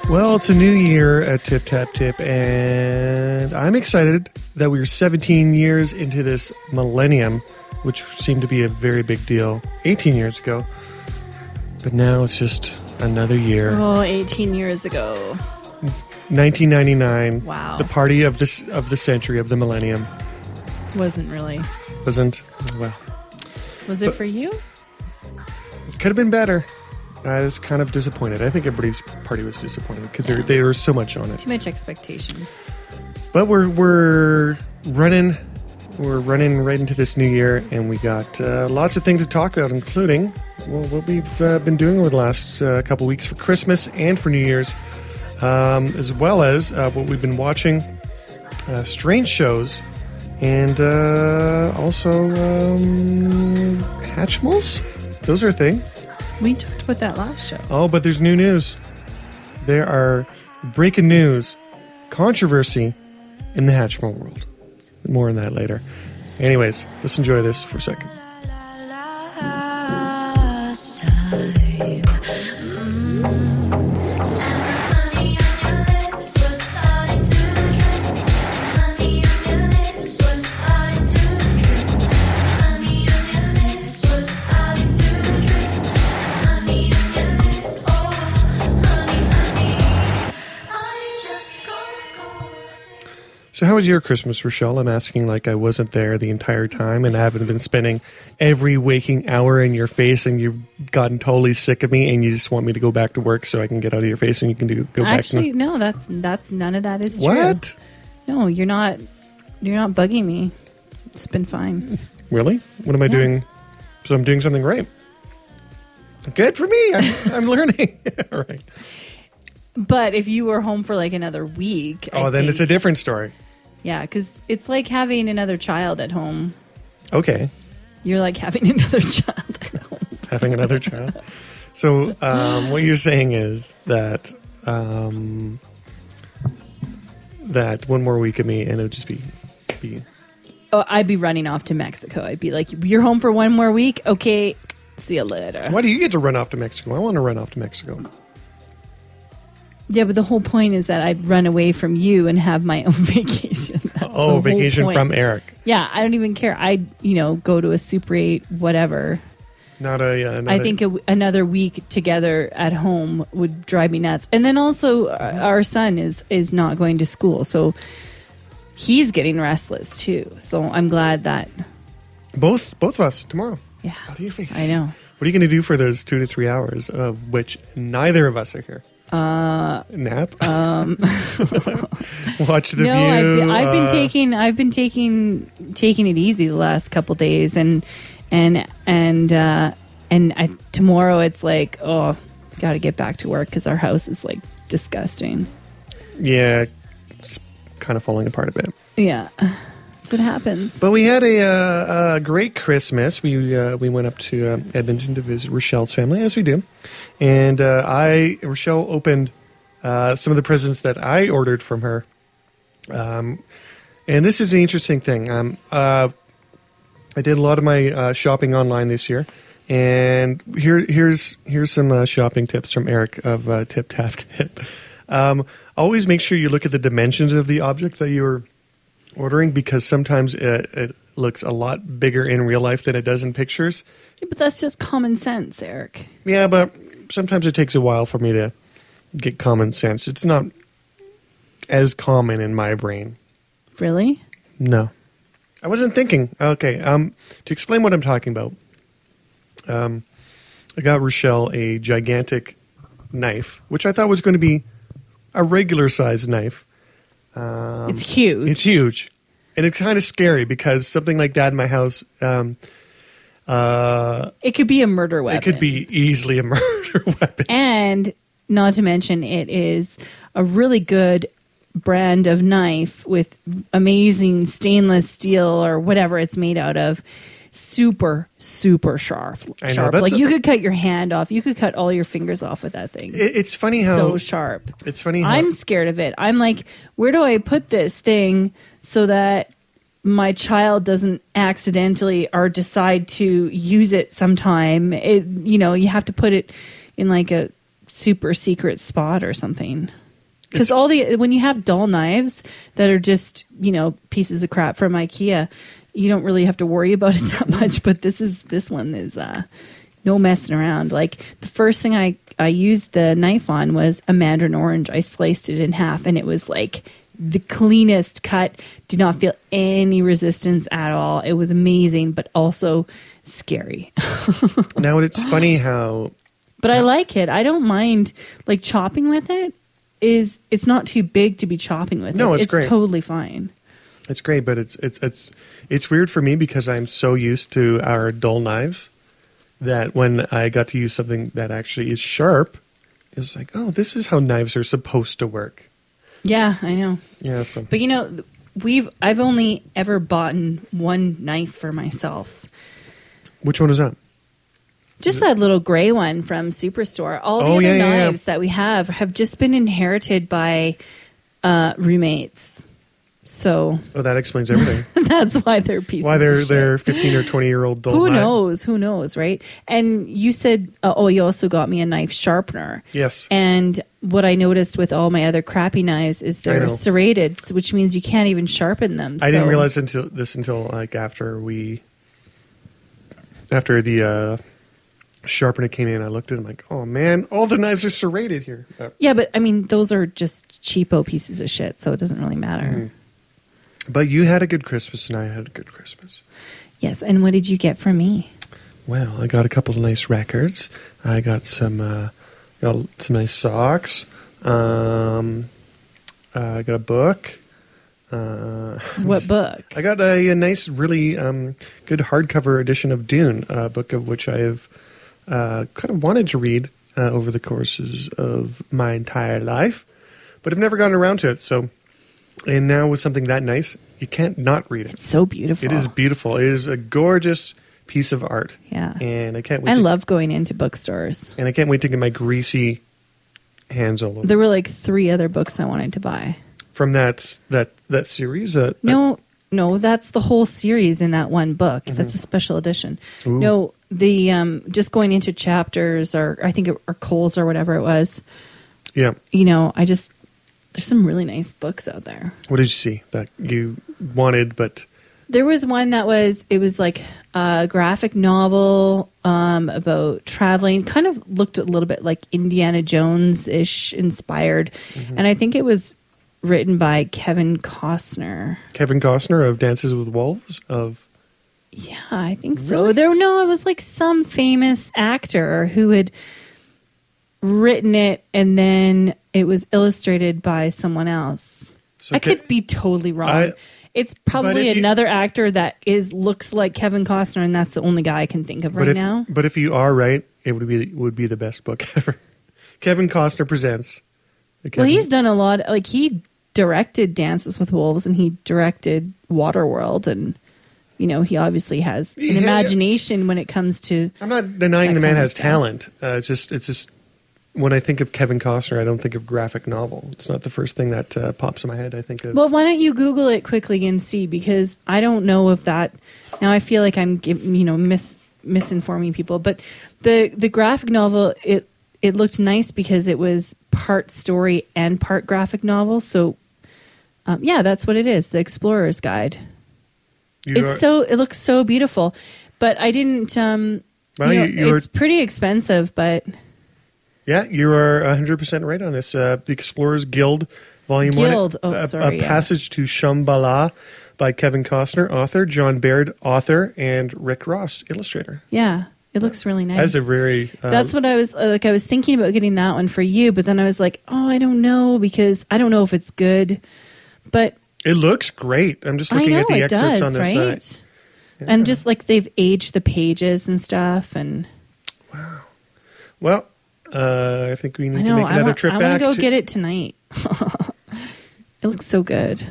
Well, it's a new year at Tip Tap Tip, and I'm excited that we're 17 years into this millennium, which seemed to be a very big deal 18 years ago. But now it's just another year. Oh, 18 years ago. 1999. Wow. The party of the century, of the millennium. Wasn't really. Wasn't? Well. Was it for you? It could have been better. I was kind of disappointed. I think everybody's party was disappointed because there was so much on it. Too much expectations. But we're running right into this new year, and we got lots of things to talk about, including what we've been doing over the last couple weeks for Christmas and for New Year's, as well as what we've been watching, strange shows, and also Hatchimals. Those are a thing. We talked about that last show. Oh, but there's new news. There are breaking news, controversy in the Hatchimal world. More on that later. Anyways, let's enjoy this for a second. So how was your Christmas, Rochelle? I'm asking like I wasn't there the entire time and I haven't been spending every waking hour in your face, and you've gotten totally sick of me and you just want me to go back to work so I can get out of your face and you can go back. Actually, no, that's none of that is true. What? No, you're not bugging me. It's been fine. Really? What am I doing? So I'm doing something right. Good for me. I'm learning. All right. But if you were home for like another week, then it's a different story. Yeah, because it's like having another child at home. Okay. You're like having another child at home. Having another child. So what you're saying is that that one more week of me and it would just be. Oh, I'd be running off to Mexico. I'd be like, you're home for one more week? Okay, see you later. Why do you get to run off to Mexico? I want to run off to Mexico. Yeah, but the whole point is that I'd run away from you and have my own vacation. Vacation from Eric. Yeah, I don't even care. I'd, go to a Super 8, whatever. I think another week together at home would drive me nuts. And then also our son is not going to school, so he's getting restless too. So I'm glad that both of us tomorrow. Yeah, out of your face. I know. What are you going to do for those 2 to 3 hours of which neither of us are here? Nap. Watch The View. I've been taking it easy the last couple days, and tomorrow it's like, got to get back to work because our house is like disgusting. Yeah, it's kind of falling apart a bit. Yeah, that's what happens. But we had a great Christmas. We went up to Edmonton to visit Rochelle's family, as we do, and Rochelle opened some of the presents that I ordered from her. And this is an interesting thing. I did a lot of my shopping online this year, and here's some shopping tips from Eric of Tip Tap Tip. Always make sure you look at the dimensions of the object that you're ordering, because sometimes it looks a lot bigger in real life than it does in pictures. Yeah, but that's just common sense, Eric. Yeah, but sometimes it takes a while for me to get common sense. It's not as common in my brain. Really? No. I wasn't thinking. Okay, to explain what I'm talking about, I got Rochelle a gigantic knife, which I thought was going to be a regular size knife. It's huge. It's huge. And it's kind of scary because something like that in my house, it could be a murder weapon. It could be easily a murder weapon. And not to mention, it is a really good brand of knife with amazing stainless steel or whatever it's made out of. Super, super sharp. I know, like you could cut your hand off. You could cut all your fingers off with that thing. It's funny how... So sharp. It's funny how... I'm scared of it. I'm like, where do I put this thing so that my child doesn't accidentally or decide to use it sometime? You have to put it in like a super secret spot or something. Because when you have dull knives that are just, pieces of crap from IKEA, you don't really have to worry about it that much. But this one is no messing around. Like the first thing I used the knife on was a mandarin orange. I sliced it in half, and it was like the cleanest cut. Did not feel any resistance at all. It was amazing, but also scary. Now it's funny how, but I like it. I don't mind like chopping with it. It's not too big to be chopping with. No, it. It's great. Totally fine. It's great, but it's weird for me because I'm so used to our dull knives that when I got to use something that actually is sharp, it's like, oh, this is how knives are supposed to work. Yeah, I know. Yeah, so. But I've only ever bought one knife for myself. Which one is that? Just that little gray one from Superstore. All the other knives that we have just been inherited by roommates. So that explains everything. That's why they're pieces. Why of they're 15 or 20-year-old dull. Who knows, right? And you said, you also got me a knife sharpener. Yes. And what I noticed with all my other crappy knives is they're serrated, which means you can't even sharpen them. I didn't realize until like after the sharpener came in. I looked at it like, oh man, all the knives are serrated here. Yeah, but I mean, those are just cheapo pieces of shit, so it doesn't really matter. Mm-hmm. But you had a good Christmas, and I had a good Christmas. Yes, and what did you get for me? Well, I got a couple of nice records. I got some nice socks. I got a book. What book? I got a nice, really good hardcover edition of Dune, a book of which I have kind of wanted to read over the courses of my entire life, but I've never gotten around to it. So, and now with something that nice, you can't not read it. It's so beautiful. It is beautiful. It is a gorgeous piece of art. Yeah. And I can't wait. I love going into bookstores. And I can't wait to get my greasy hands all over. There were like 3 other books I wanted to buy. From that series? No, that's the whole series in that one book. Mm-hmm. That's a special edition. Ooh. No, the just going into chapters, or I think or Coles or whatever it was. Yeah. There's some really nice books out there. What did you see that you wanted, but... There was one that was like a graphic novel about traveling. Kind of looked a little bit like Indiana Jones-ish inspired. Mm-hmm. And I think it was written by Kevin Costner. Kevin Costner of Dances with Wolves? Yeah, I think so. It was like some famous actor who had written it, and then it was illustrated by someone else. So I could be totally wrong. It's probably another actor that looks like Kevin Costner, and that's the only guy I can think of right now. But if you are right, it would be the best book ever. Kevin Costner presents. Well, he's done a lot. Like, he directed Dances with Wolves, and he directed Waterworld, and he obviously has an imagination when it comes to. I'm not denying the man has talent. It's just when I think of Kevin Costner, I don't think of graphic novel. It's not the first thing that pops in my head. I think of. Well, why don't you Google it quickly and see? Because I don't know if that. Now I feel like I'm misinforming people, but the graphic novel it looked nice because it was part story and part graphic novel. So, that's what it is. The Explorer's Guide. It looks so beautiful, but I didn't. It's pretty expensive, but. Yeah, you are 100% right on this. The Explorers Guild, Volume 1. A Passage to Shambhala by Kevin Costner, author, John Baird, author, and Rick Ross, illustrator. Yeah, it looks really nice. That's a very... That's what I was like. I was thinking about getting that one for you, but then I was like, I don't know, because I don't know if it's good, but... It looks great. I'm just looking at the excerpts on this site. Yeah. And just like they've aged the pages and stuff, and... Wow. Well... I think we need to make another trip back. I want to go get it tonight. It looks so good.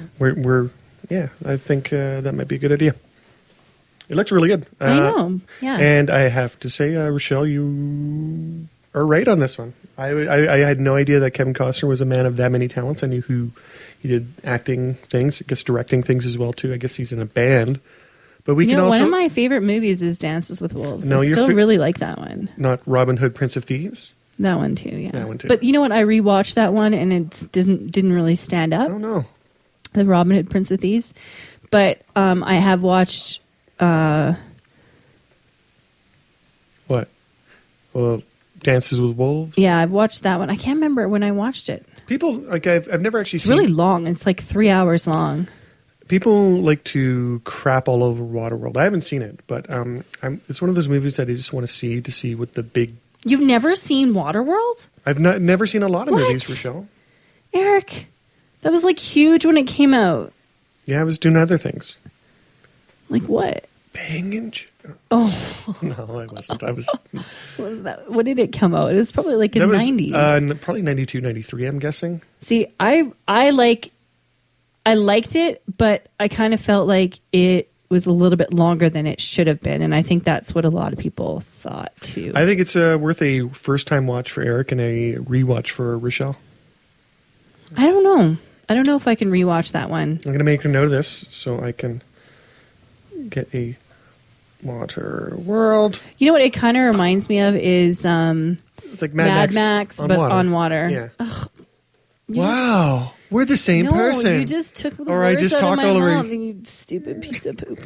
I think that might be a good idea. It looks really good. I know, yeah. And I have to say, Rochelle, you are right on this one. I had no idea that Kevin Costner was a man of that many talents. I knew he did acting things, I guess directing things as well, too. I guess he's in a band. But we can also... One of my favorite movies is Dances with Wolves. I still really like that one. Not Robin Hood, Prince of Thieves? That one too, yeah. That one too. But you know what? I rewatched that one, and it didn't really stand up. Oh no, the Robin Hood, Prince of Thieves. But I have watched. What? Well, Dances with Wolves. Yeah, I've watched that one. I can't remember when I watched it. People like I've never actually. It's really long. It's like 3 hours long. People like to crap all over Waterworld. I haven't seen it, but it's one of those movies that I just want to see what the big. You've never seen Waterworld? I've never seen a lot of movies, Rochelle. Eric, that was like huge when it came out. Yeah, I was doing other things. Like what? Banging. Oh no, I wasn't. I was. What was that? When did it come out? It was probably like in the 90s. Probably 92, 93, I'm guessing. See, I liked it, but I kind of felt like it was a little bit longer than it should have been, and I think that's what a lot of people thought too. I think it's worth a first-time watch for Eric and a rewatch for Rochelle. I don't know. I don't know if I can rewatch that one. I'm going to make a note of this so I can get a Waterworld. You know what it kind of reminds me of is it's like Mad Max on but water. on water. Yeah. Ugh, Wow. We're the same person. You just took the or words I just out talk of my all over mouth, you stupid piece of poop.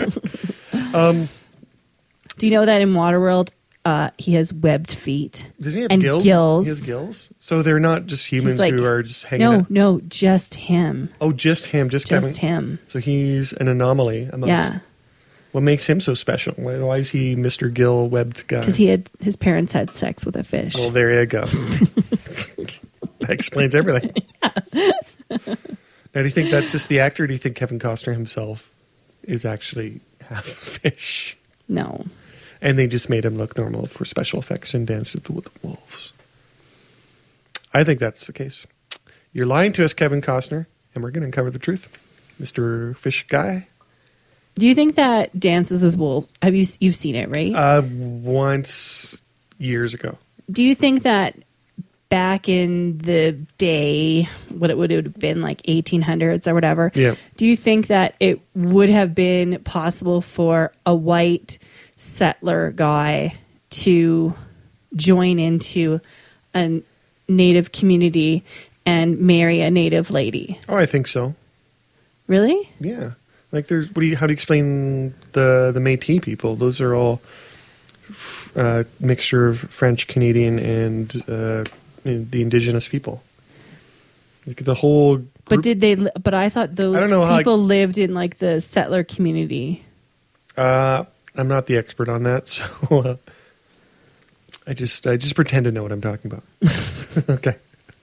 Do you know that in Waterworld, he has webbed feet? Does he have and gills? gills? He has gills? So they're not just humans who are just hanging out? No, just him. Oh, just him. Just him. So he's an anomaly amongst. Yeah. What makes him so special? Why is he Mr. Gill webbed guy? Because his parents had sex with a fish. Well, there you go. That explains everything. Now, do you think that's just the actor, or do you think Kevin Costner himself is actually half fish? No. And they just made him look normal for special effects in Dances with the Wolves. I think that's the case. You're lying to us, Kevin Costner, and we're going to uncover the truth. Mr. Fish Guy. Do you think that Dances with Wolves, you've seen it, right? Once years ago. Do you think that back in the day, what it would have been like 1800s or whatever, do you think that it would have been possible for a white settler guy to join into a native community and marry a native lady? Oh, I think so. Really? Yeah. Like how do you explain the Métis people? Those are all mixture of French, Canadian, and the indigenous people. Like the whole group. But did they? But I thought those people lived in like the settler community. I'm not the expert on that, so I just pretend to know what I'm talking about. Okay.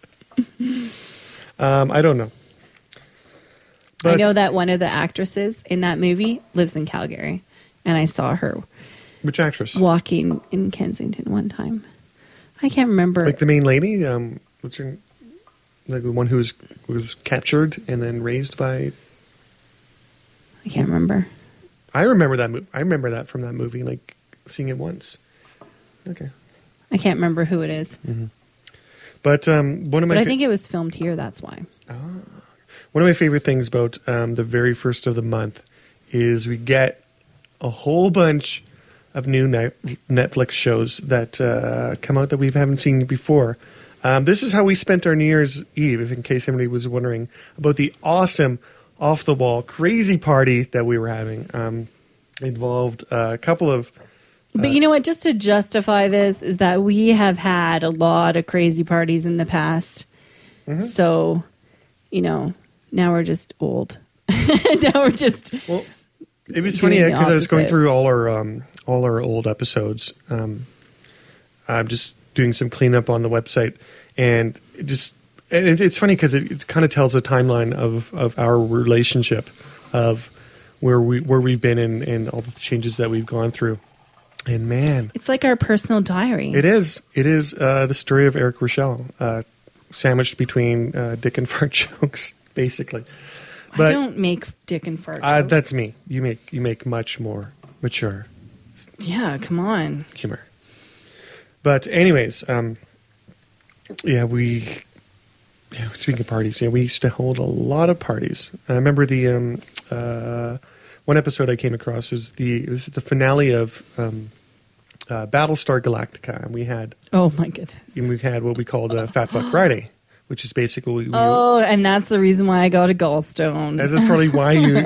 I don't know. But I know that one of the actresses in that movie lives in Calgary, and I saw her. Which actress? Walking in Kensington one time. I can't remember. Like the main lady? What's her? Like the one who was captured and then raised by. I can't remember. I remember that. I remember that from that movie. Like seeing it once. Okay. I can't remember who it is. Mm-hmm. But one of my. But I think it was filmed here. That's why. One of my favorite things about the very first of the month is we get a whole bunch of new Netflix shows that come out that we haven't seen before. This is how we spent our New Year's Eve, in case anybody was wondering about the awesome, off-the-wall, crazy party that we were having. It involved a couple of... But you know what? Just to justify this is that we have had a lot of crazy parties in the past. Mm-hmm. So, now we're just old. Now we're just... Well, it was funny because I was going through all our old episodes. I'm just doing some cleanup on the website, and it's funny because it kind of tells a timeline of our relationship, of where we've been and all the changes that we've gone through. And man, it's like our personal diary. It is. It is the story of Eric Rochelle, sandwiched between dick and fart jokes, basically. But I don't make dick and fart jokes. That's me. You make much more mature. Yeah, come on. Humor. But anyways, speaking of parties, we used to hold a lot of parties. I remember the one episode I came across was the finale of Battlestar Galactica, and we had oh my goodness, what we called Fat Fuck Friday, which is basically and that's the reason why I got a gallstone. That's probably why you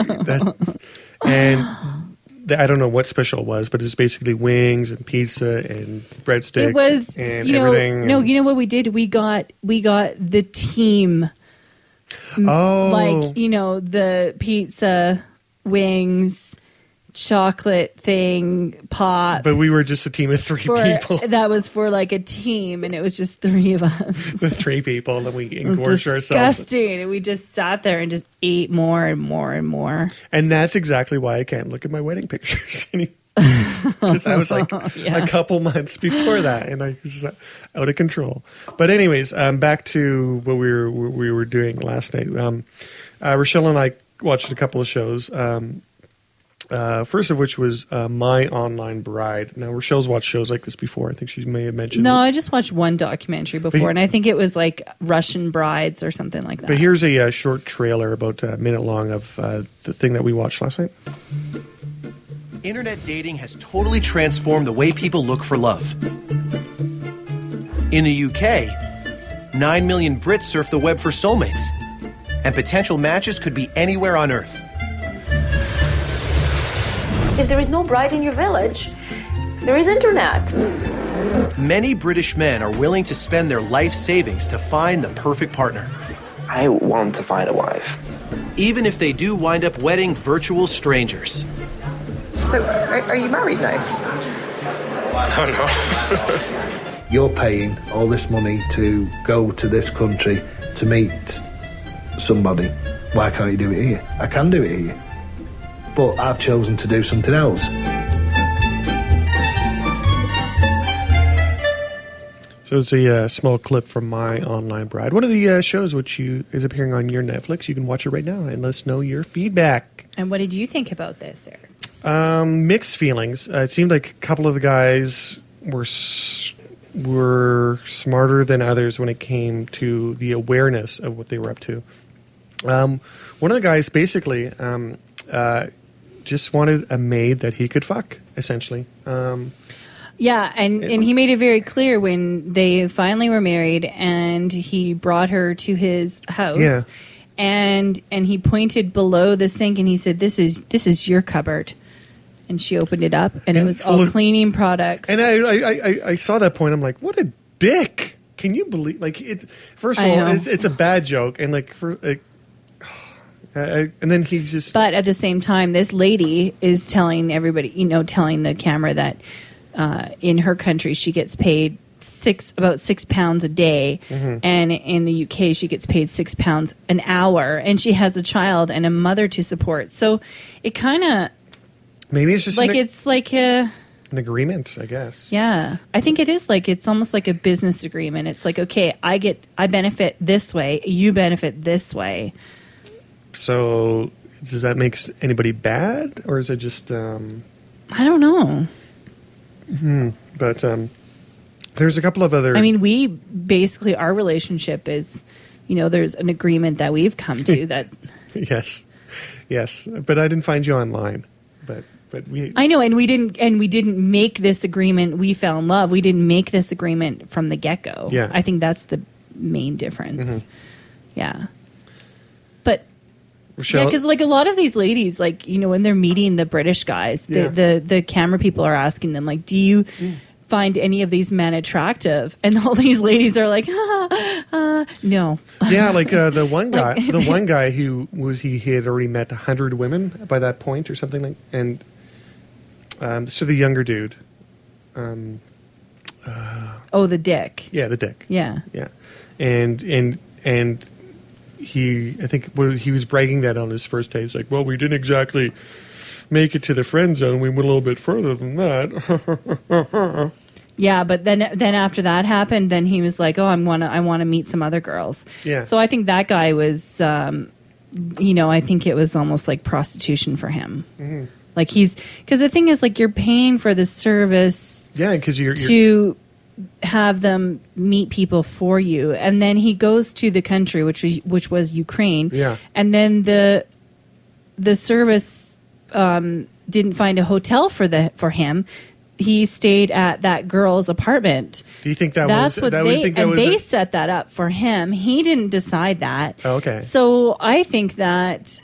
I don't know what special it was, but it's basically wings and pizza and breadsticks. It was and everything. No, you know what we did? We got the team. Like, the pizza, wings, chocolate thing, pop. But we were just a team of three people. That was for like a team, and it was just three of us. The three people, and we engorged ourselves. Disgusting. And we just sat there and just ate more and more and more. And that's exactly why I can't look at my wedding pictures anymore. Because I was like a couple months before that, and I was out of control. But anyways, back to what we were doing last night. Rochelle and I watched a couple of shows. First of which was My Online Bride. Now, Rochelle's watched shows like this before. I think she may have mentioned No, I just watched one documentary before, and I think it was like Russian Brides or something like that. But here's a short trailer, about a minute long, of the thing that we watched last night. Internet dating has totally transformed the way people look for love. In the UK, 9 million Brits surf the web for soulmates, and potential matches could be anywhere on Earth. If there is no bride in your village, there is internet. Many British men are willing to spend their life savings to find the perfect partner. I want to find a wife. Even if they do wind up wedding virtual strangers. So, are you married now? No. You're paying all this money to go to this country to meet somebody. Why can't you do it here? I can do it here. But I've chosen to do something else. So it's a small clip from My Online Bride. One of the shows which is appearing on your Netflix. You can watch it right now and let us know your feedback. And what did you think about this, Eric? Mixed feelings. It seemed like a couple of the guys were smarter than others when it came to the awareness of what they were up to. One of the guys basically just wanted a maid that he could fuck, essentially. Yeah, and he made it very clear when they finally were married, and he brought her to his house. Yeah. And he pointed below the sink, and he said, "This is your cupboard." And she opened it up, and it was all cleaning products. And I saw that point. I'm like, what a dick! Can you believe? Like, it. First of all, it's a bad joke, and and then he's just. But at the same time, this lady is telling everybody, telling the camera that in her country she gets paid about £6 a day, and in the UK she gets paid £6 an hour, and she has a child and a mother to support. So it kind of maybe it's just it's like an agreement, I guess. Yeah, I think it is it's almost like a business agreement. It's like, okay, I benefit this way, you benefit this way. So does that make anybody bad, or is it just? I don't know. But there's a couple of other. I mean, we basically, our relationship is, there's an agreement that we've come to that. Yes. But I didn't find you online. But we. I know, and we didn't make this agreement. We fell in love. We didn't make this agreement from the get-go. Yeah. I think that's the main difference. Yeah. But. Rochelle? Yeah, because a lot of these ladies, when they're meeting the British guys, the camera people are asking them, do you find any of these men attractive? And all these ladies are like, no. Yeah, the one guy, he had already met 100 women by that point or something and so the younger dude. The dick. Yeah, the dick. Yeah. Yeah, and. I think he was bragging that on his first date. He's like, well, we didn't exactly make it to the friend zone. We went a little bit further than that. Yeah, but then after that happened, then he was like, oh, I want to meet some other girls. Yeah. So I think that guy was, I think it was almost like prostitution for him. Mm-hmm. Because the thing is, you're paying for the service. Yeah, because you're have them meet people for you, and then he goes to the country which was Ukraine. Yeah. And then the service didn't find a hotel for him. he stayed at that girl's apartment. Do you think they set that up for him? He didn't decide that. Oh, okay. So I think that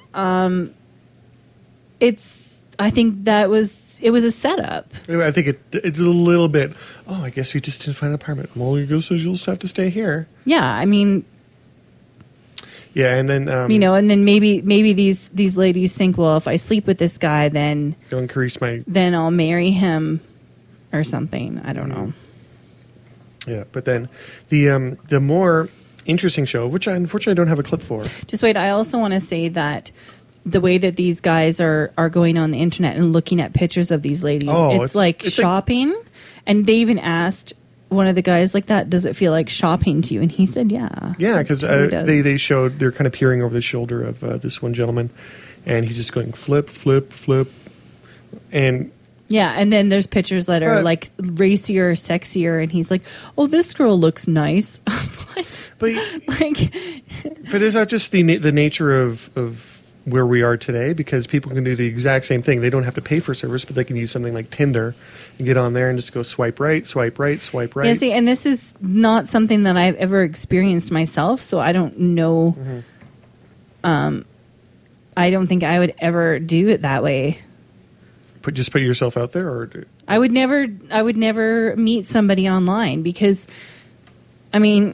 it was a setup. I think it's a little bit. Oh, I guess we just didn't find an apartment. Well, you go, so you'll just have to stay here. Yeah, I mean. Yeah, and then and then maybe these ladies think, well, if I sleep with this guy, then then I'll marry him or something. I don't know. Yeah, but then the more interesting show, which I unfortunately don't have a clip for. Just wait. I also want to say that the way that these guys are going on the internet and looking at pictures of these ladies, it's like shopping. And they even asked one of the guys like that, does it feel like shopping to you? And he said, yeah. Yeah, because they showed, they're kind of peering over the shoulder of this one gentleman, and he's just going flip, flip, flip. And yeah, and then there's pictures that are like racier, sexier, and he's like, oh, this girl looks nice. But is that just the nature of where we are today? Because people can do the exact same thing. They don't have to pay for service, but they can use something like Tinder and get on there and just go swipe right, swipe right, swipe right. Yeah, see, and this is not something that I've ever experienced myself, so I don't know. Mm-hmm. I don't think I would ever do it that way. Put yourself out there, or I would never meet somebody online, because, I mean,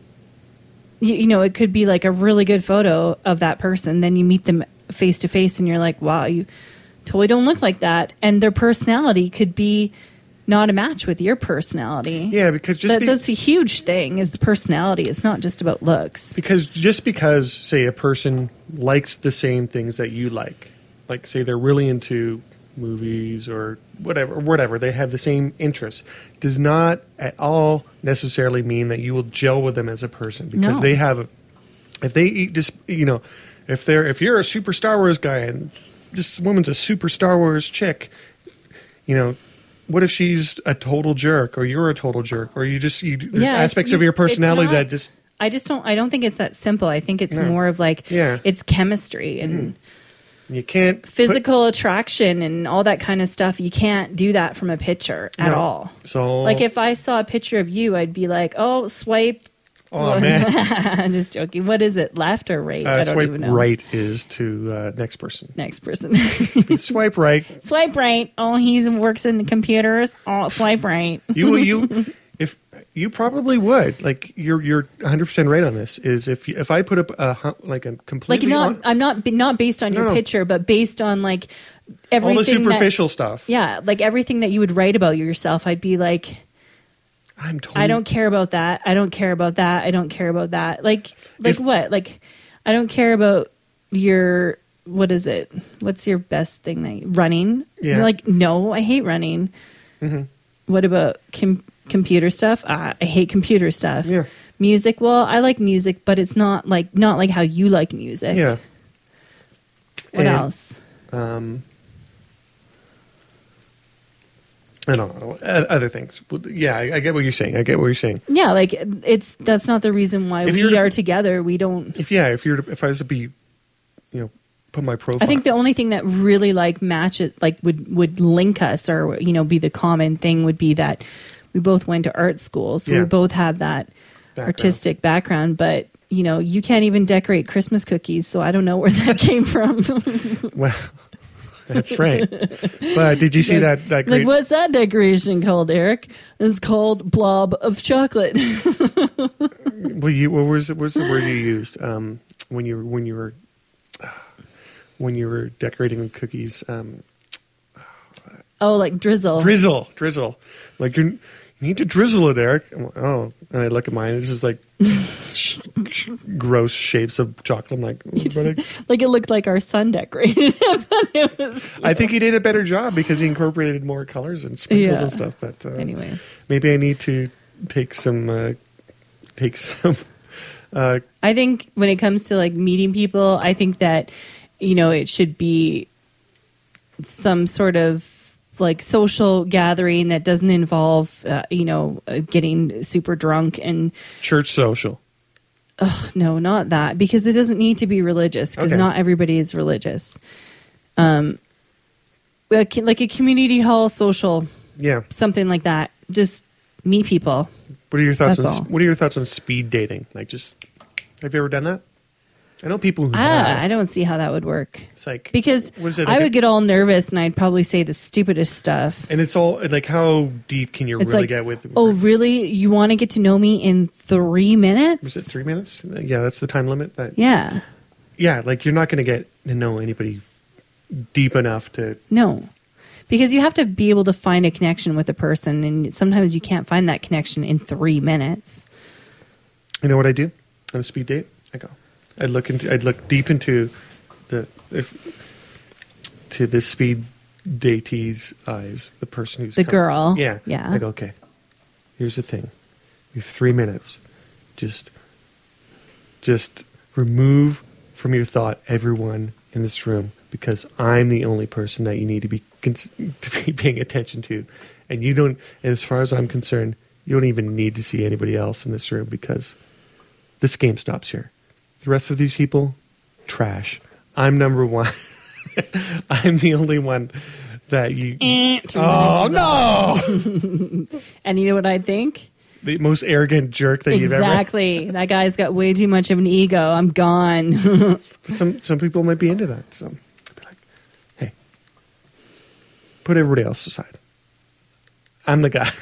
it could be like a really good photo of that person. Then you meet them face to face and you're like, wow, you totally don't look like that. And their personality could be not a match with your personality. Yeah, because that's a huge thing, is the personality. It's not just about looks. Because just because, say, a person likes the same things that you like say they're really into movies or whatever, they have the same interests, does not at all necessarily mean that you will gel with them as a person, because they have, if you're a super Star Wars guy and this woman's a super Star Wars chick, what if she's a total jerk, or you're a total jerk, or there's aspects of your personality that just. I don't think it's that simple. I think it's more of like, it's chemistry and you can't physical attraction and all that kind of stuff. You can't do that from a picture at all. So, like, if I saw a picture of you, I'd be like, "Oh, swipe." Oh man, I'm just joking. What is it, left or right? I don't even know. Swipe right is to next person. Next person. Swipe right. Swipe right. Oh, he works in the computers. Oh, swipe right. If you probably would, like, you're 100% right on this. Is if I put up a completely I'm not based on your picture, but based on like everything, all the superficial stuff. Yeah, like everything that you would write about yourself, I'd be like, I don't care about that. I don't care about that. I don't care about that. Like what? Like, I don't care about your, what is it? What's your best thing? Running? Yeah. You're like, no, I hate running. Mm-hmm. What about computer stuff? I hate computer stuff. Yeah. Music? Well, I like music, but it's not like how you like music. Yeah. What else? I don't know. Other things. Yeah, I get what you're saying. Yeah, like that's not the reason why we are together. We don't. If I was to be, put my profile. I think the only thing that really like match it, like would link us, or be the common thing, would be that we both went to art school, so we both have that artistic background. But you can't even decorate Christmas cookies, so I don't know where that came from. Well. That's right. But did you see that great... Like, what's that decoration called, Eric? It's called blob of chocolate. Well, what was the word you used when you were decorating the cookies? Like drizzle. Drizzle. Like, you need to drizzle it, Eric. I'm like, oh, and I look at mine. This is like gross shapes of chocolate. I'm like, like it looked like our son decorated it, but it was. I think he did a better job because he incorporated more colors and sprinkles and stuff. But anyway, maybe I need to take some. I think when it comes to like meeting people, I think that it should be some sort of like social gathering that doesn't involve, getting super drunk and church social. No, not that, because it doesn't need to be religious, because not everybody is religious. Like a community hall social something like that. Just meet people. What are your thoughts That's all. What are your thoughts on speed dating? Like, just have you ever done that? I know people who have. I don't see how that would work. It's like, because what is it, I like would get all nervous and I'd probably say the stupidest stuff. And it's all like, how deep can you really get with? Oh, really? You want to get to know me in 3 minutes? Was it 3 minutes? Yeah, that's the time limit. Yeah. Yeah, like you're not going to get to know anybody deep enough to. No, because you have to be able to find a connection with a person, and sometimes you can't find that connection in 3 minutes. You know what I do on a speed date? I'd look deep into the speed datee's eyes, the person who's the girl. Yeah. I go, okay, here's the thing. You have 3 minutes. Just remove from your thought everyone in this room, because I'm the only person that you need to be paying attention to, and you don't. And as far as I'm concerned, you don't even need to see anybody else in this room, because this game stops here. The rest of these people, trash. I'm number one. I'm the only one that you. Oh no! And you know what I think? The most arrogant jerk that you've ever. Exactly. That guy's got way too much of an ego. I'm gone. Some people might be into that. So I'd be like, hey, put everybody else aside. I'm the guy.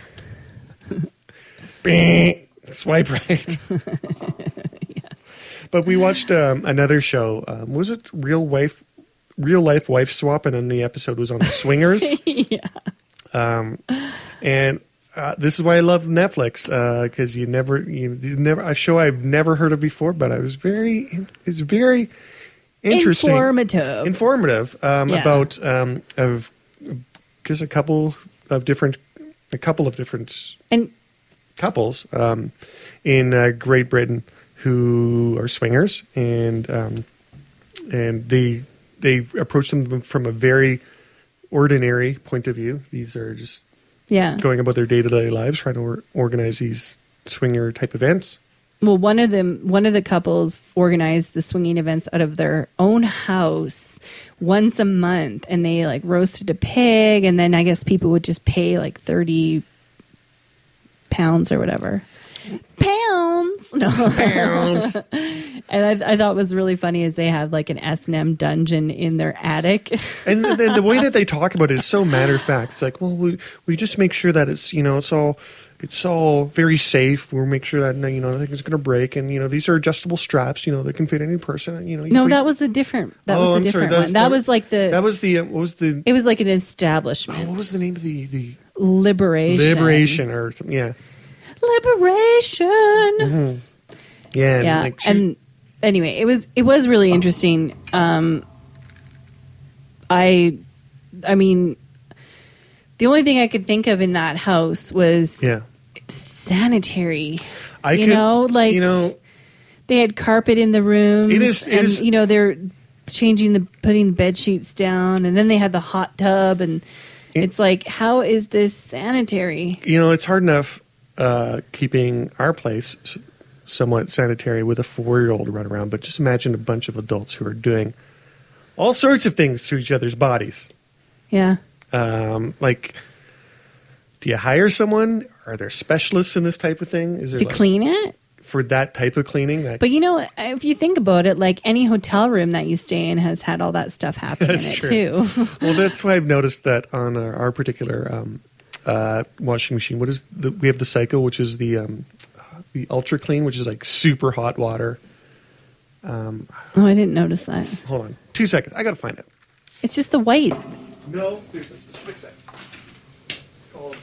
Bing, swipe right. Yeah. But we watched another show. Was it Real Life Wife Swap? And then the episode was on swingers. Yeah. And this is why I love Netflix, because you never a show I've never heard of before, but it's very interesting, informative about because a couple of different couples in Great Britain who are swingers, and they approach them from a very ordinary point of view. These are just going about their day-to-day lives, trying to organize these swinger type events. Well, one of the couples organized the swinging events out of their own house once a month, and they like roasted a pig, and then I guess people would just pay like 30 pounds or whatever. Pounds. No. Pounds. And I thought was really funny is they have like an S&M dungeon in their attic. And then the way that they talk about it is so matter of fact. It's like, well, we just make sure that it's all very safe. We'll make sure that nothing's going to break, and these are adjustable straps. That can fit any person. That was a different. That was a different one. That was like the. That was the. What was the? It was like an establishment. What was the name of the? Liberation or something. Yeah. Liberation. Mm-hmm. Yeah. Yeah. And anyway, it was really interesting. I mean, the only thing I could think of in that house was sanitary. They had carpet in the room. They're putting the bed sheets down, and then they had the hot tub, and it's like, how is this sanitary? It's hard enough keeping our place somewhat sanitary with a 4-year-old run around, but just imagine a bunch of adults who are doing all sorts of things to each other's bodies. Yeah. Like, do you hire someone? Are there specialists in this type of thing? Is there to clean it? For that type of cleaning? But if you think about it, like any hotel room that you stay in has had all that stuff happen in it too. Well, that's why I've noticed that on our particular washing machine. We have the Cycle, which is the Ultra Clean, which is like super hot water. I didn't notice that. Hold on 2 seconds. I got to find it. It's just the white. No, there's a specific set. Called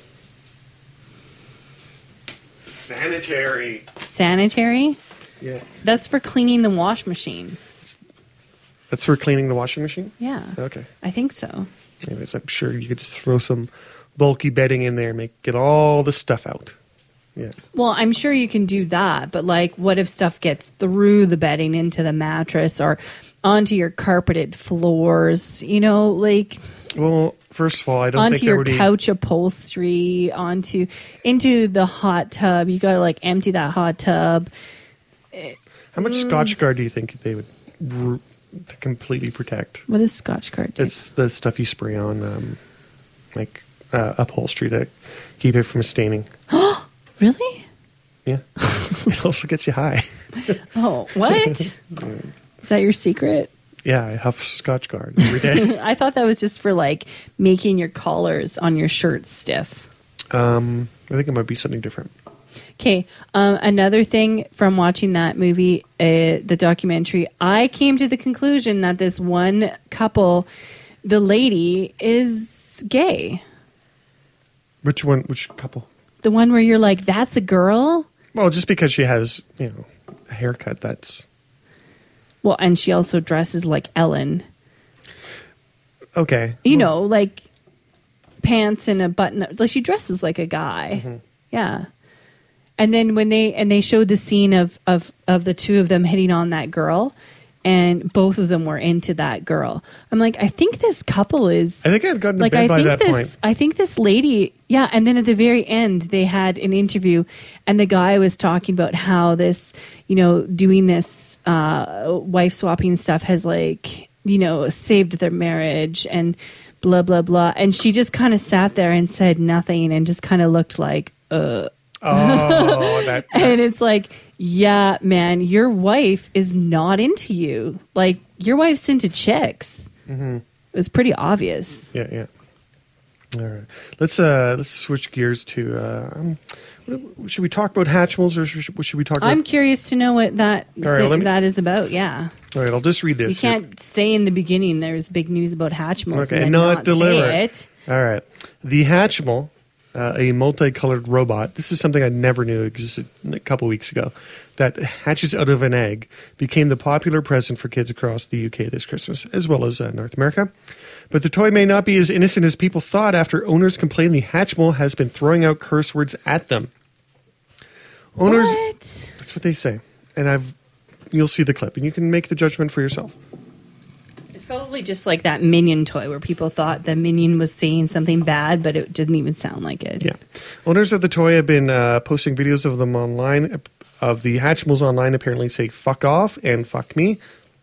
sanitary. Sanitary? Yeah. That's for cleaning the wash machine. That's for cleaning the washing machine? Yeah. Okay. I think so. Anyways, I'm sure you could just throw some bulky bedding in there and get all the stuff out. Yeah. Well, I'm sure you can do that, but like, what if stuff gets through the bedding into the mattress or onto your carpeted floors? Well, first of all, I don't onto think your couch upholstery, into the hot tub. You got to like empty that hot tub. How much Scotchgard do you think they would to completely protect? What does Scotchgard do? It's the stuff you spray on, like upholstery to keep it from staining. Really? Yeah. It also gets you high. Oh, what? Is that your secret? Yeah, I huff Scotch Guard every day. I thought that was just for like making your collars on your shirts stiff. I think it might be something different. Okay, another thing from watching that movie, the documentary, I came to the conclusion that this one couple, the lady is gay. Which one? Which couple? The one where you're like, that's a girl? Well, just because she has, a haircut, that's... Well, and she also dresses like Ellen. Okay. Like pants and a button. Like she dresses like a guy. Mm-hmm. Yeah. And then when they showed the scene of the two of them hitting on that girl, and both of them were into that girl. I'm like, I think this couple is. I think I'd gotten to bed by that point. I think this lady, yeah. And then at the very end, they had an interview, and the guy was talking about how this, doing this wife swapping stuff has saved their marriage and blah blah blah. And she just kind of sat there and said nothing, and just kind of looked like, Oh, that. And it's like, yeah, man, your wife is not into you. Like, your wife's into chicks. Mm-hmm. It was pretty obvious. Yeah. All right. Let's switch gears to. Should we talk about Hatchimals, or should we talk about... I'm curious to know what that is about, yeah. All right, I'll just read this. You can't say in the beginning there's big news about Hatchimals and not deliver say it. All right. The Hatchimal, a multicolored robot. This is something I never knew existed a couple weeks ago. That hatches out of an egg, became the popular present for kids across the UK this Christmas, as well as North America. But the toy may not be as innocent as people thought after owners complain the Hatchimal has been throwing out curse words at them. Owners, what? That's what they say. And you'll see the clip, and you can make the judgment for yourself. It's probably just like that Minion toy where people thought the Minion was saying something bad, but it didn't even sound like it. Yeah. Owners of the toy have been posting videos of them online, of the Hatchimals online, apparently say fuck off and fuck me.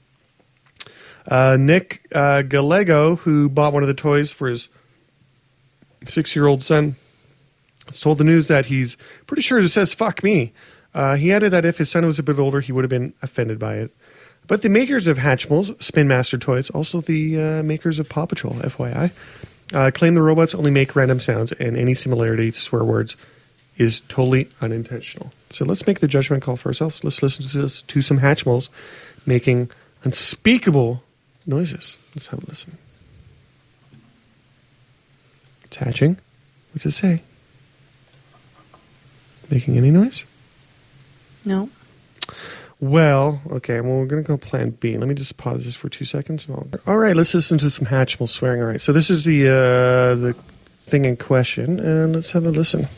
Nick Gallego, who bought one of the toys for his 6-year-old son, told the news that he's pretty sure it says fuck me. He added that if his son was a bit older, he would have been offended by it. But the makers of Hatchimals, Spin Master Toys, also the makers of Paw Patrol, FYI, claim the robots only make random sounds, and any similarity to swear words is totally unintentional. So let's make the judgment call for ourselves. Let's listen to some Hatchimals making unspeakable noises. Let's have a listen. It's hatching. What's it say? Making any noise? No. Well, okay, well, we're going to go plan B. Let me just pause this for 2 seconds. All right, let's listen to some Hatchimals swearing. All right, so this is the thing in question, and let's have a listen.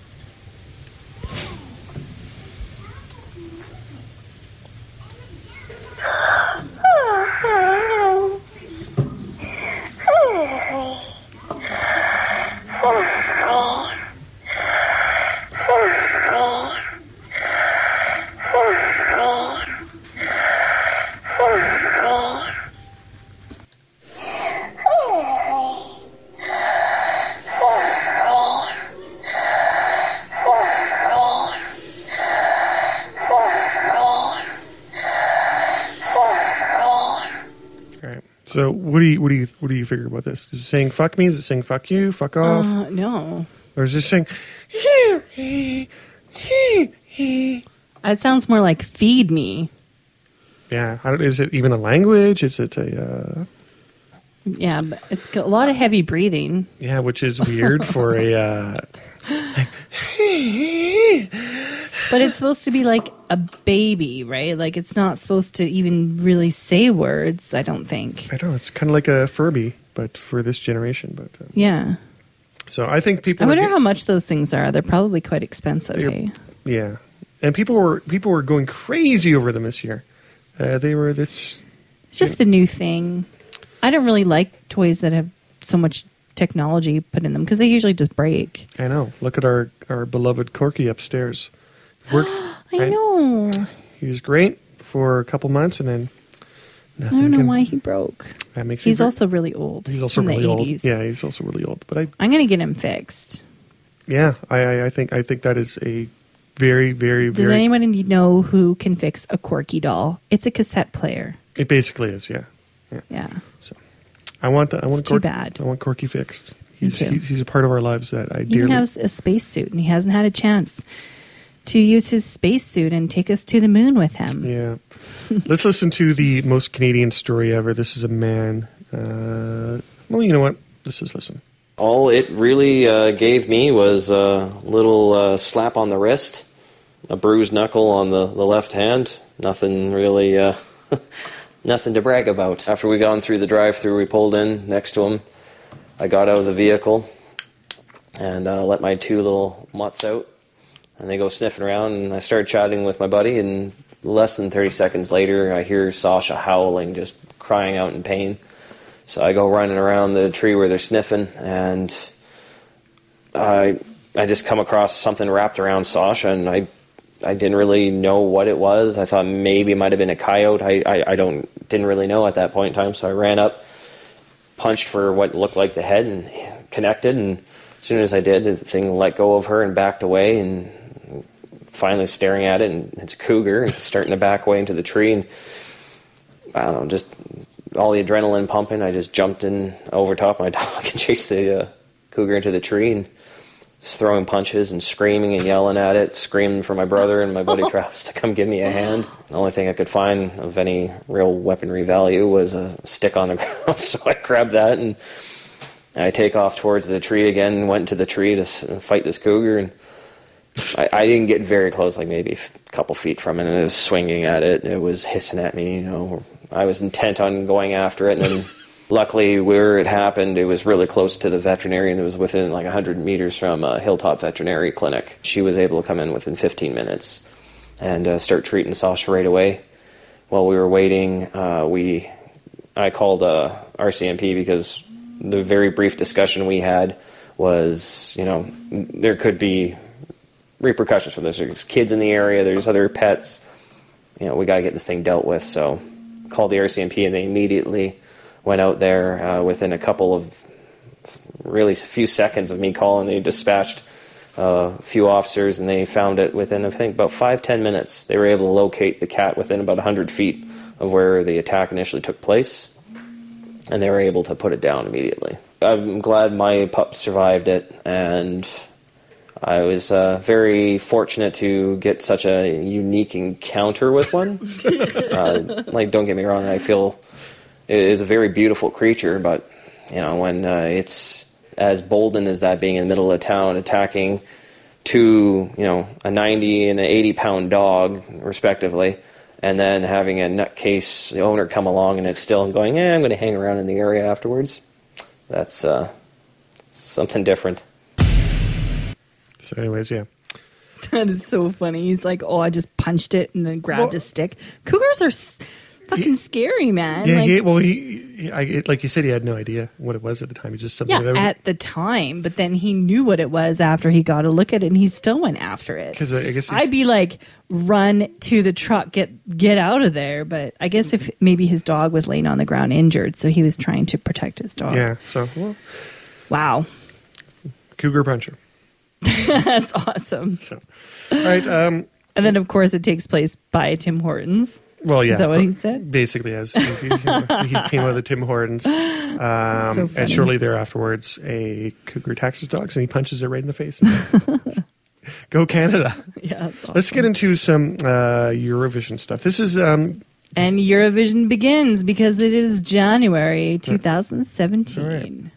So what do you figure about this? Is it saying fuck me? Is it saying fuck you? Fuck off? No. Or is it saying It sounds more like feed me. Yeah. Is it even a language? Is it a... Yeah, but it's a lot of heavy breathing. Yeah, which is weird for a... But it's supposed to be like a baby, right? Like it's not supposed to even really say words, I don't think. I know. It's kind of like a Furby, but for this generation. But yeah. So I think people... I wonder how much those things are. They're probably quite expensive, hey? Yeah. And people were going crazy over them this year. It's just the new thing. I don't really like toys that have so much technology put in them because they usually just break. I know. Look at our beloved Corky upstairs. I know. He was great for a couple months, and then I don't know why he broke. That makes he's also really old. He's also from really the old. 80s. Yeah, he's also really old. But I'm going to get him fixed. Yeah, I think that is a very, very, Does anybody know who can fix a Corky doll? It's a cassette player. It basically is, yeah. So I want too bad. I want Corky fixed. Me too. He's a part of our lives that I dearly. He even has a spacesuit, and he hasn't had a chance to use his spacesuit and take us to the moon with him. Yeah. Let's listen to the most Canadian story ever. This is a man. Well, you know what? Let's just listen. All it really gave me was a little slap on the wrist, a bruised knuckle on the left hand. Nothing really, nothing to brag about. After we gone through the drive-thru, we pulled in next to him. I got out of the vehicle and let my two little mutts out, and they go sniffing around, and I started chatting with my buddy, and less than 30 seconds later, I hear Sasha howling, just crying out in pain. So I go running around the tree where they're sniffing, and I just come across something wrapped around Sasha, and I didn't really know what it was. I thought maybe it might have been a coyote. I didn't really know at that point in time, so I ran up, punched for what looked like the head, and connected, and as soon as I did, the thing let go of her and backed away, and finally staring at it, and it's a cougar, and it's starting to back away into the tree, and I don't know, just all the adrenaline pumping, I just jumped in over top of my dog and chased the cougar into the tree, and just throwing punches and screaming and yelling at it, screaming for my brother and my buddy Travis to come give me a hand. The only thing I could find of any real weaponry value was a stick on the ground, so I grabbed that, and I take off towards the tree again, went to the tree to fight this cougar, and I didn't get very close, like maybe a couple feet from it, and it was swinging at it, it was hissing at me, you know. I was intent on going after it, and then luckily where it happened, it was really close to the veterinarian. It was within like 100 meters from Hilltop Veterinary Clinic. She was able to come in within 15 minutes and start treating Sasha right away. While we were waiting, I called RCMP because the very brief discussion we had was, you know, there could be repercussions from this. There's kids in the area, there's other pets. You know, we got to get this thing dealt with, so called the RCMP, and they immediately went out there within a couple of, really a few seconds of me calling. They dispatched a few officers, and they found it within, I think, about 5-10 minutes. They were able to locate the cat within about 100 feet of where the attack initially took place, and they were able to put it down immediately. I'm glad my pup survived it, and I was very fortunate to get such a unique encounter with one. Like, don't get me wrong, I feel it is a very beautiful creature, but, you know, when it's as bolden as that, being in the middle of town, attacking two, you know, a 90 and an 80-pound dog, respectively, and then having a nutcase owner come along and it's still going, I'm going to hang around in the area afterwards. That's something different. So anyways, yeah. That is so funny. He's like, I just punched it and then grabbed a stick. Cougars are fucking scary, man. Yeah, like you said, he had no idea what it was at the time. He just something that was at the time, but then he knew what it was after he got a look at it, and he still went after it. Because I guess I'd be like, run to the truck, get out of there. But I guess if maybe his dog was laying on the ground injured, so he was trying to protect his dog. Yeah. So wow, cougar puncher. That's awesome. So, all right. And then, of course, it takes place by Tim Hortons. Well, yeah. Is that what he said? Basically, as he came out of the Tim Hortons. So and shortly thereafterwards, a cougar attacks his dogs and he punches it right in the face. Go Canada. Yeah, that's awesome. Let's get into some Eurovision stuff. This is... and Eurovision begins because it is January 2017. All right.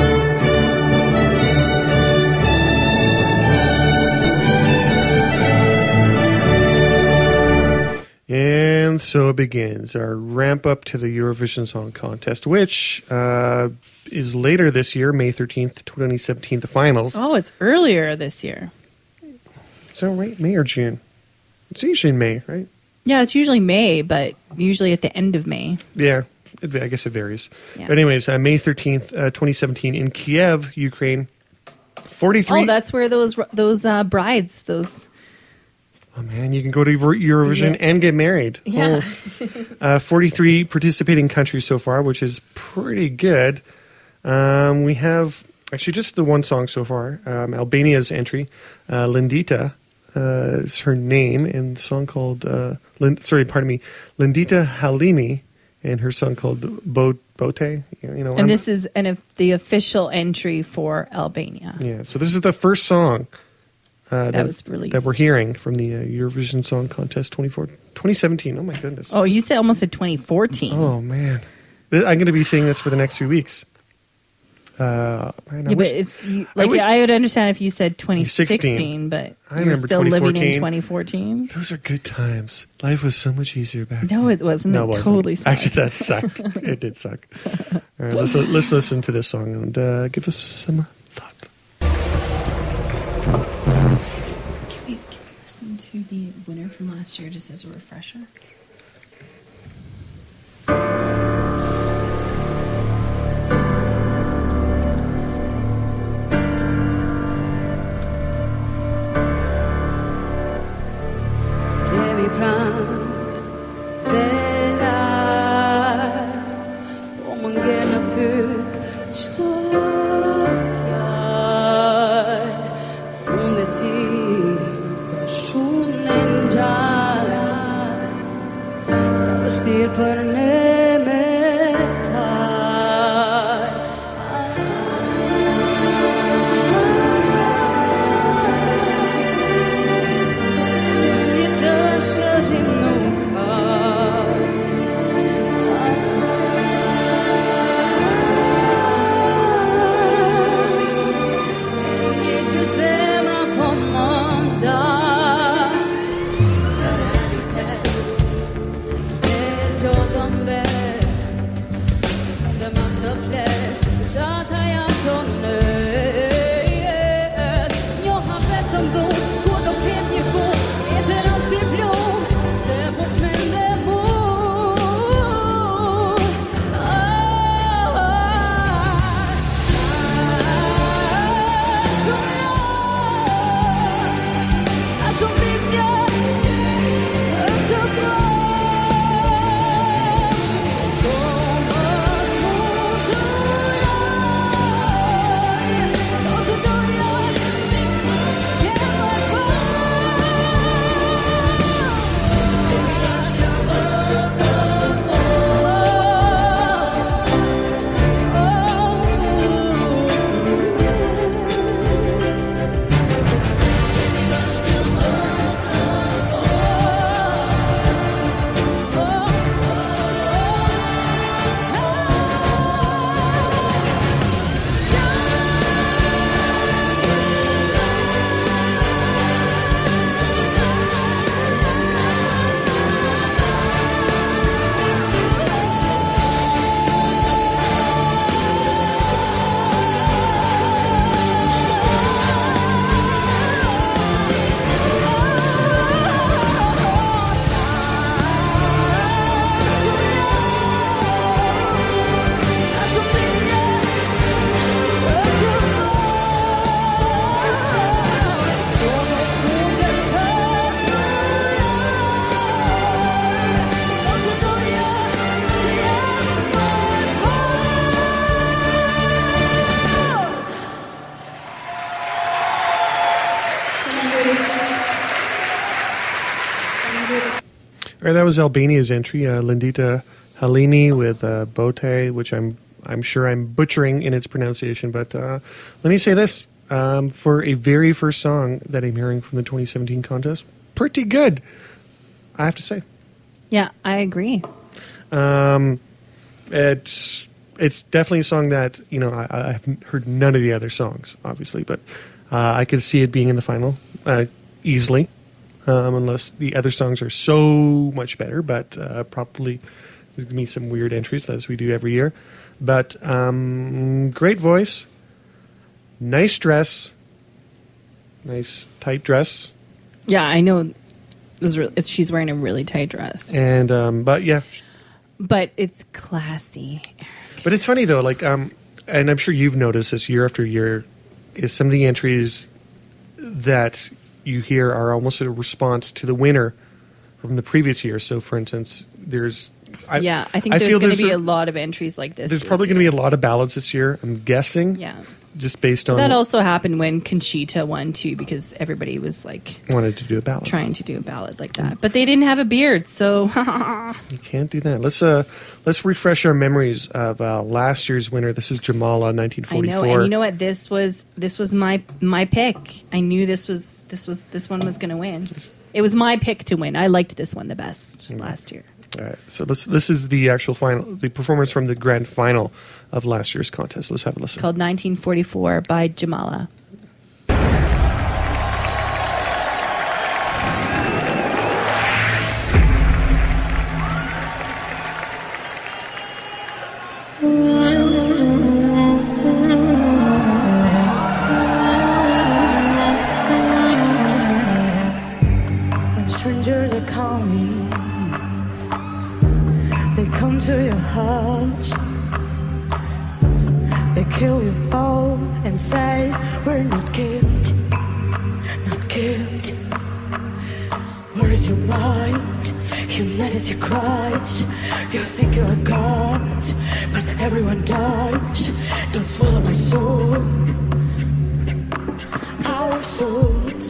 And so it begins, our ramp up to the Eurovision Song Contest, which is later this year, May 13th, 2017, the finals. Oh, it's earlier this year. Is that right? May or June? It's usually in May, right? Yeah, it's usually May, but usually at the end of May. Yeah, I guess it varies. Yeah. But anyways, May 13th, 2017, in Kiev, Ukraine, 43... Oh, that's where those brides, those... Oh, man, you can go to Eurovision and get married. Yeah. 43 participating countries so far, which is pretty good. We have actually just the one song so far. Albania's entry, Lindita, is her name, and the song called, Lindita Halimi, and her song called Bote. And this is the official entry for Albania. Yeah, so this is the first song that was released, that we're hearing from the Eurovision Song Contest 2017. Oh my goodness! Oh, you almost said 2014. Oh man, I'm going to be saying this for the next few weeks. Man, but it's I would understand if you said 2016, but you're still living in 2014. Those are good times. Life was so much easier back then. No, it wasn't. No, it wasn't. Totally sucked. Actually, that sucked. It did suck. All right, let's listen to this song and give us some thought. Can we listen to the winner from last year just as a refresher? All right, that was Albania's entry, Lindita Halimi with Bote, which I'm sure I'm butchering in its pronunciation. But let me say this, for a very first song that I'm hearing from the 2017 contest, pretty good, I have to say. Yeah, I agree. It's definitely a song that, you know, I haven't heard none of the other songs, obviously, but I could see it being in the final easily. Unless the other songs are so much better, but probably there's going to be some weird entries as we do every year. But great voice, nice dress, nice tight dress. Yeah, I know. She's wearing a really tight dress, and but yeah, but it's classy. But it's funny though, like and I'm sure you've noticed this year after year, is some of the entries that you hear are almost a response to the winner from the previous year. So, for instance, I think there's going to be a lot of entries like this. There's probably going to be a lot of ballads this year, I'm guessing. Yeah. Just based on... That also happened when Conchita won, too, because everybody was, wanted to do a ballad. Trying to do a ballad like that. But they didn't have a beard, so... You can't do that. Let's refresh our memories of last year's winner. This is Jamala, 1944. I know, and you know what? This was my pick. I knew this one was going to win. It was my pick to win. I liked this one the best last year. All right, so this is the actual final, the performance from the grand final of last year's contest. Let's have a listen. Called 1944 by Jamala. When strangers are coming, they come to your house. They kill you all and say we're not guilty, not guilty. Where is your mind? Humanity cries. You think you're a god, but everyone dies. Don't swallow my soul, our souls.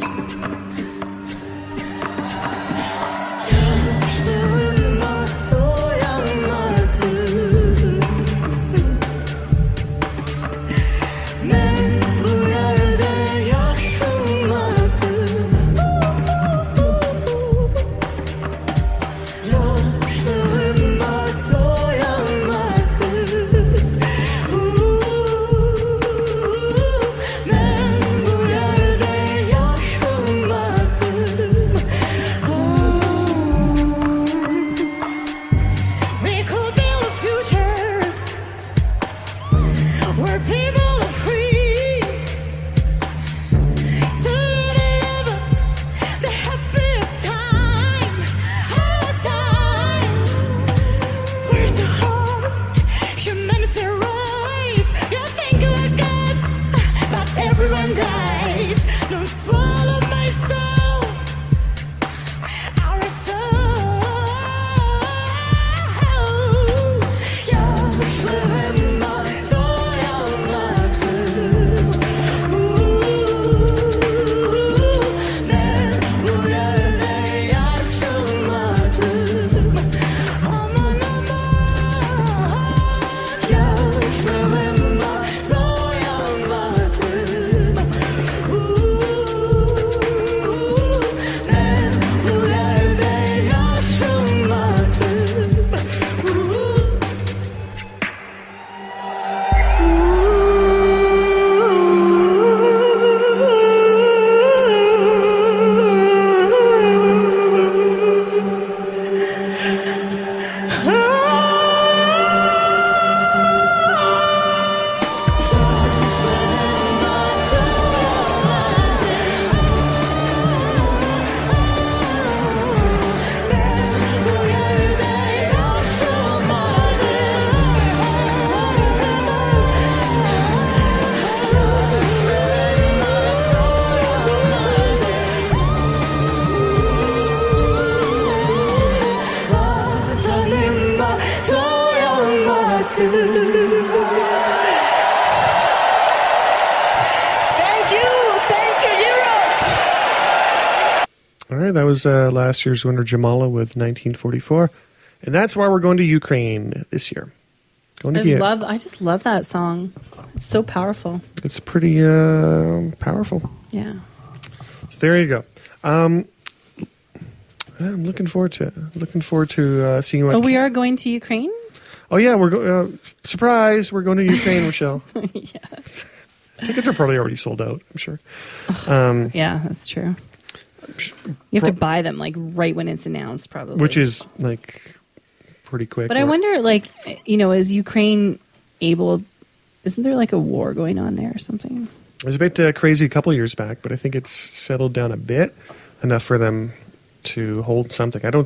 That was last year's winner, Jamala, with 1944. And that's why we're going to Ukraine this year. I just love that song. It's so powerful. It's pretty powerful. Yeah. So there you go. I'm looking forward to it. Seeing what... Oh, we are going to Ukraine? Oh, yeah. Surprise! We're going to Ukraine, Rochelle. Yes. Tickets are probably already sold out, I'm sure. Yeah, that's true. You have to buy them right when it's announced, probably. Which is pretty quick. But I wonder, is Ukraine able? Isn't there a war going on there or something? It was a bit crazy a couple years back, but I think it's settled down a bit, enough for them to hold something. I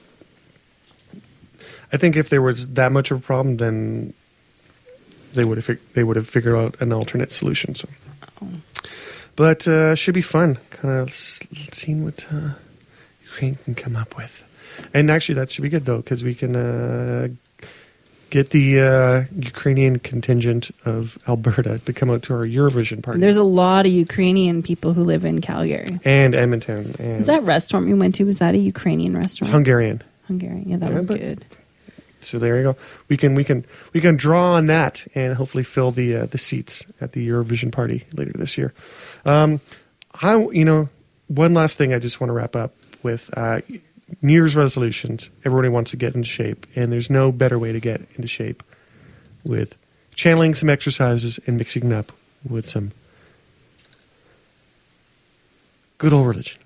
think if there was that much of a problem, then they would have figured out an alternate solution. So. But should be fun. Kind of seeing what Ukraine can come up with. And actually, that should be good, though, because we can get the Ukrainian contingent of Alberta to come out to our Eurovision party. There's a lot of Ukrainian people who live in Calgary. And Edmonton. And was that restaurant we went to, was that a Ukrainian restaurant? It's Hungarian. Hungarian, yeah, that was good. So there you go. We can draw on that and hopefully fill the seats at the Eurovision party later this year. One last thing I just want to wrap up with New Year's resolutions. Everybody wants to get into shape, and there's no better way to get into shape with channeling some exercises and mixing it up with some good old religion.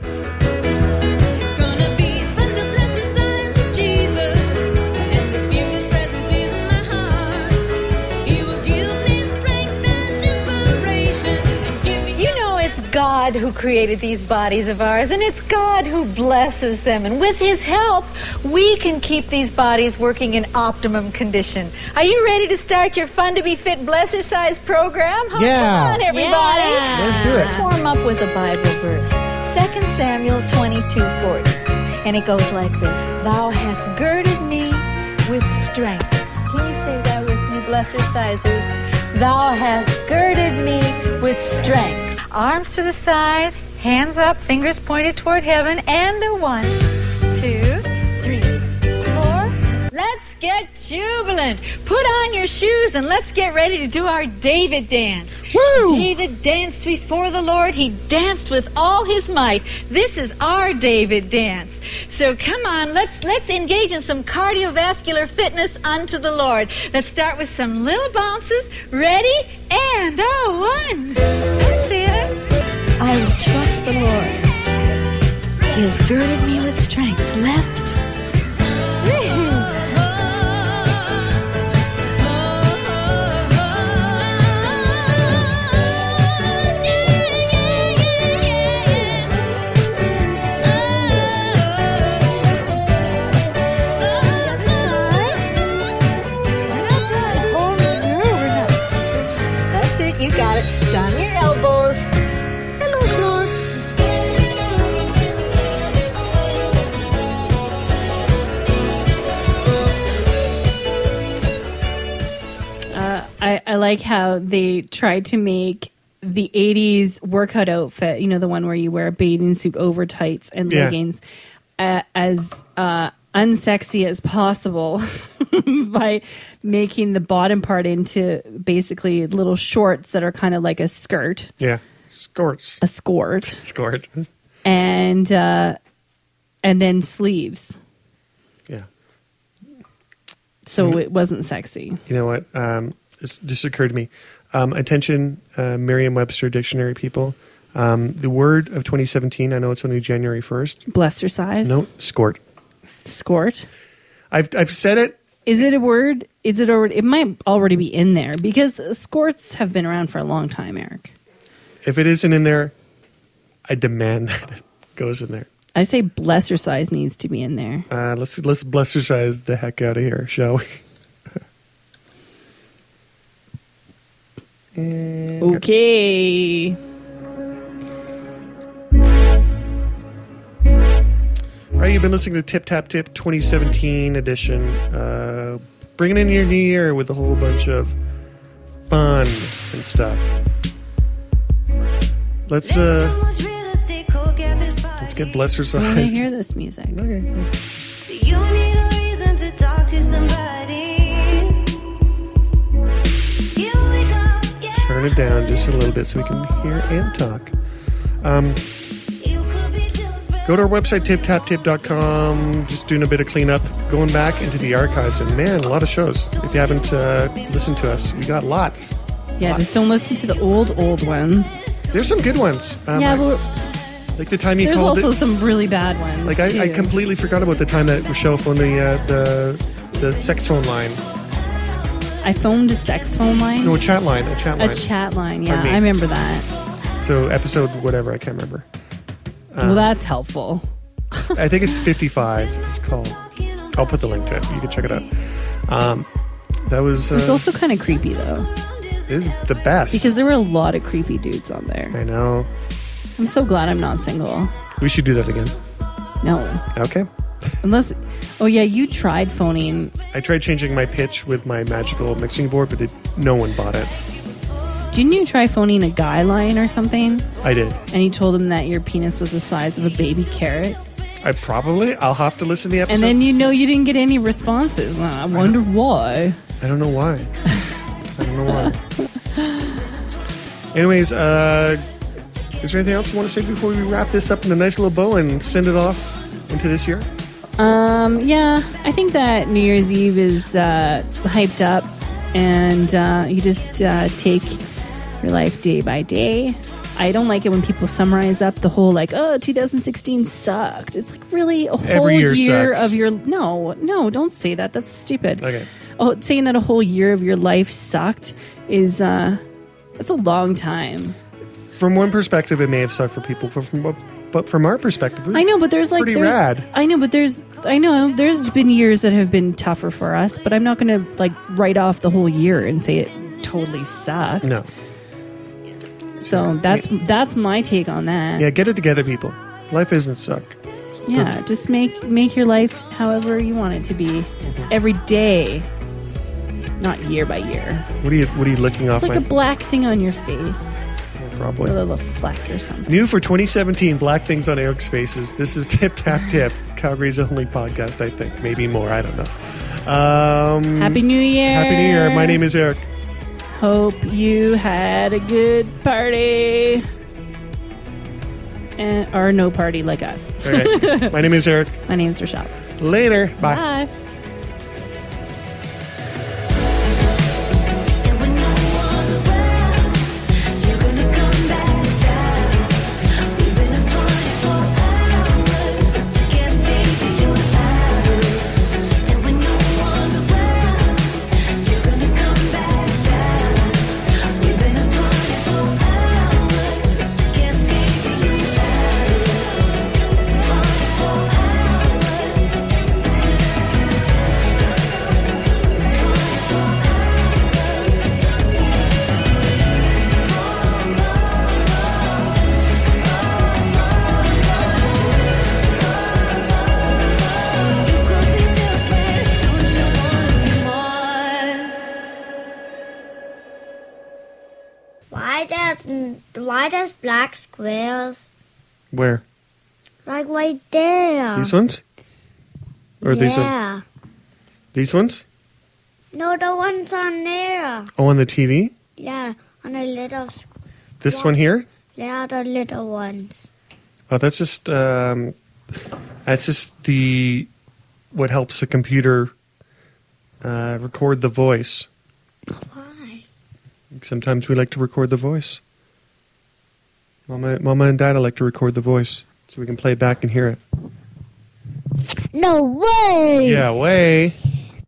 God who created these bodies of ours, and it's God who blesses them, and with his help we can keep these bodies working in optimum condition. Are you ready to start your Fun to Be Fit Blessercise program? Yeah. Come on, everybody. Yeah. Let's do it. Let's warm up with a Bible verse, 2 Samuel 22:40, and it goes like this: Thou hast girded me with strength. Can you say that with me, Blessercisers? Thou hast girded me with strength. Arms to the side, hands up, fingers pointed toward heaven, and a 1, 2, 3, 4. Let's get jubilant. Put on your shoes and let's get ready to do our David dance. Woo! David danced before the Lord. He danced with all his might. This is our David dance. So come on, let's engage in some cardiovascular fitness unto the Lord. Let's start with some little bounces. Ready? And 1. That's it. I will trust the Lord. He has girded me with strength. Left. You got it. Down your elbows. Hello, Lord. I like how they tried to make the 80s workout outfit, the one where you wear a bathing suit over tights and leggings, as unsexy as possible by making the bottom part into basically little shorts that are kind of like a skirt. Yeah, skirts. A skirt. Skirt. And then sleeves. Yeah. So it wasn't sexy. You know what? It just occurred to me. Attention, Merriam-Webster dictionary people. The word of 2017, I know it's only January 1st. Blessercise? No, skort. Skort? I've said it. Is it a word? Is it already? It might already be in there because skorts have been around for a long time, Eric. If it isn't in there, I demand that it goes in there. I say blessercise needs to be in there. Let's blessercise the heck out of here, shall we? Okay. All right, you've been listening to Tip Tap Tip 2017 edition. Bringing in your new year with a whole bunch of fun and stuff. Let's get blessercise. I want to hear this music. Okay. Do you need a reason to talk to somebody? Here we go. Yeah. Turn it down just a little bit so we can hear and talk. Go to our website, tiptaptip.com. Just doing a bit of cleanup, going back into the archives, and man, a lot of shows. If you haven't listened to us, we got lots. Yeah, just don't listen to the old ones. There's some good ones. Like the time you there's called also some really bad ones. Like I completely forgot about the time that Rochelle phoned the sex phone line. I phoned a sex phone line? No, a chat line. A chat line, yeah. I remember that. So episode whatever, I can't remember. Well, that's helpful. I think it's 55. It's called. I'll put the link to it. You can check it out. That was. It's also kind of creepy, though. is the best. Because there were a lot of creepy dudes on there. I know. I'm so glad I'm not single. We should do that again. No. Okay. Unless, oh yeah, you tried phoning. I tried changing my pitch with my magical mixing board, but no one bought it. Didn't you try phoning a guy line or something? I did. And you told him that your penis was the size of a baby carrot? I'll have to listen to the episode. And then you didn't get any responses. I wonder why. I don't know why. I don't know why. Anyways, is there anything else you want to say before we wrap this up in a nice little bow and send it off into this year? Yeah, I think that New Year's Eve is hyped up, and you just take your life day by day. I don't like it when people summarize up the whole 2016 sucked. It's like really a whole year of your... No, don't say that. That's stupid. Okay. Oh, saying that a whole year of your life sucked is that's a long time. From one perspective, it may have sucked for people, but from our perspective, it was pretty rad. I know there's been years that have been tougher for us, but I'm not going to write off the whole year and say it totally sucked. No. So that's my take on that. Yeah, get it together, people. Life isn't suck. Yeah, just make your life however you want it to be every day, not year by year. What are you licking off? It's like a black thing on your face. Probably a little fleck or something. New for 2017, black things on Eric's faces. This is Tip Tap Tip, Calgary's only podcast, I think. Maybe more, I don't know. Happy New Year. Happy New Year. My name is Eric. Hope you had a good party. Or no party like us. All right. My name is Eric. My name is Rochelle. Later. Bye. Bye. Why does black squares? Where? Right there. These ones? Or these ones? Yeah. These ones? No, the ones on there. Oh, on the TV? Yeah, on the little... This one here? Yeah, the little ones. Oh, that's just the what helps the computer record the voice. Why? Sometimes we like to record the voice. Mama and Dada like to record the voice so we can play it back and hear it. No way! Yeah, way.